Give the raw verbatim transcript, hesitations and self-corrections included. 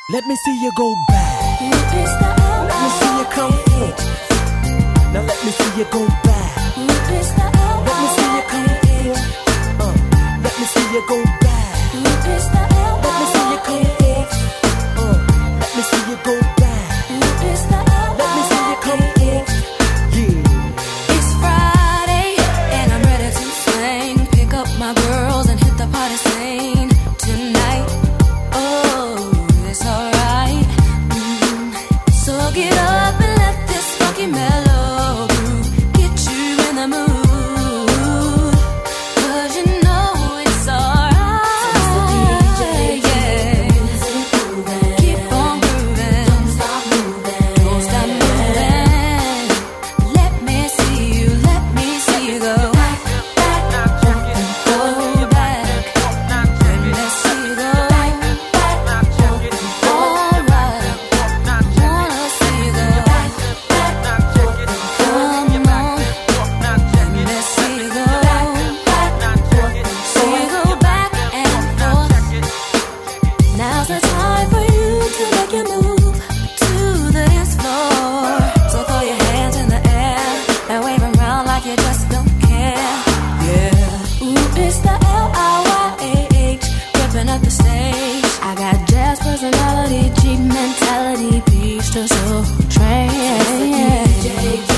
Let me see you go back. Let me see you come forth. Now let me see you go back. Let me see you come forth. Uh, let me see you go back. Let me see you come forth. Uh, let me see you go back. Let me see you come forth. Yeah. It's Friday and I'm ready to sing. Pick up my girls and hit the party scene tonight. Oh, it's alright. Mm. So get up and let this funky mellow groove get you in the mood. 'Cause you know it's alright. So D J, yeah. Keep on grooving. Don't stop moving. Don't stop moving. Let me see you, let me see you go back, back, go back. Let me see you go back, back, alright. Wanna see you go back, back, come on. Let me see you go back, see you go back and forth. Now's the time for you to make your move to the dance floor. So throw your hands in the air and wave 'em around like you just don't care. Yeah. Ooh, it's the L I Y A H, ripping up the stage. I got jazz personality, G mentality, peach to soul train.